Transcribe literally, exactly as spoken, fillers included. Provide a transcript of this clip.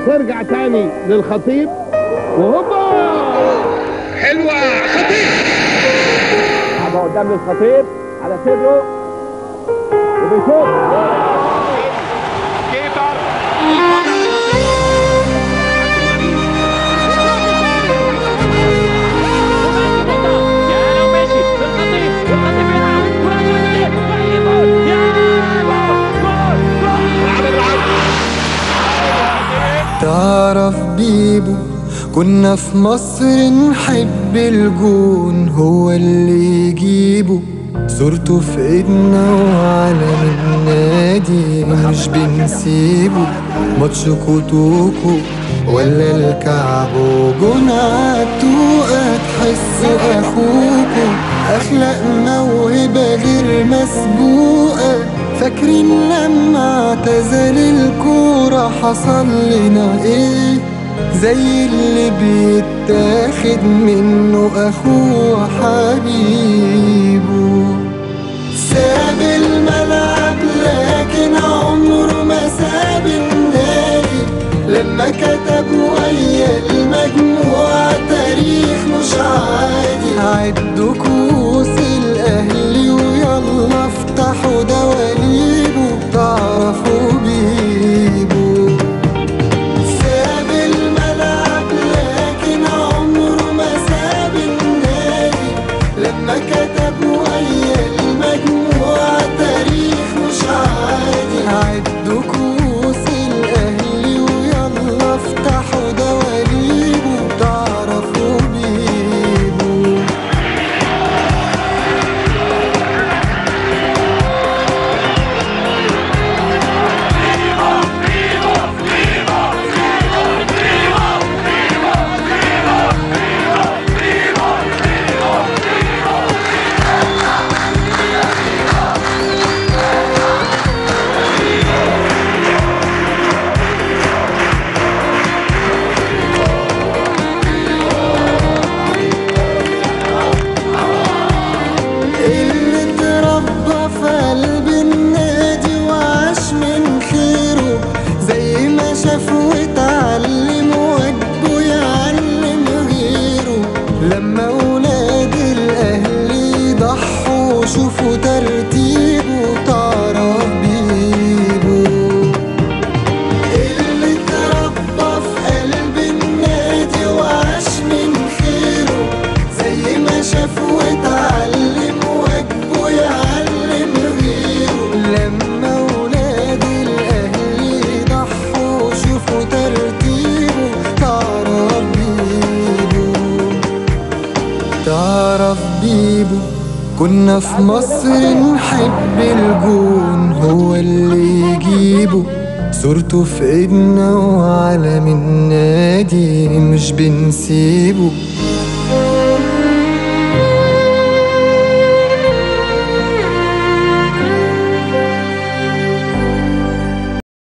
ترجع تاني للخطيب وهوبا حلوة خطيب. لعبة قدام الخطيب على صدره وبيشوط كيبر يا لو ماشي الخطيب الخطيب يلعب كرة جول يا جول جول جول. تعرف بيبو كنا في مصر نحب الجون هو اللي يجيبه صورته في ايدنا وعلم النادي مش بنسيبه ماتش كوتوكو ولا الكعبو جون عالتوقة تحسوا اخوكو اخلاق موهبة غير مسبوقة فاكرين لما اعتزل الكورة حصل لنا ايه زي اللي بيتاخد منه اخوه حبيبه ساب الملعب لكن عمره ما ساب النادي لما كتب ويا المجموعة تاريخ مش عادي عدوا كؤوس الاهلي ويلا افتحوا دواليبه تعرفوا بيبو كتب ويا المجموعة تاريخ مش عادي عدوا كؤوس الأهلي ويلا افتحوا دواليبه تعرفوا بيبو لما ولاد الأهلي ضحوا شوفوا ترتيبه تعرف بيبو اللي اتربى في قلب النادي وعاش من خيره زي ما شاف واتعلم واجبه يعلم غيره لما ولاد الأهلي ضحوا شوفوا ترتيبه تعرف تعرف بيبو كنا في مصر نحب الجون هو اللي يجيبه صورته في ايدنا وعلم النادي مش بنسيبه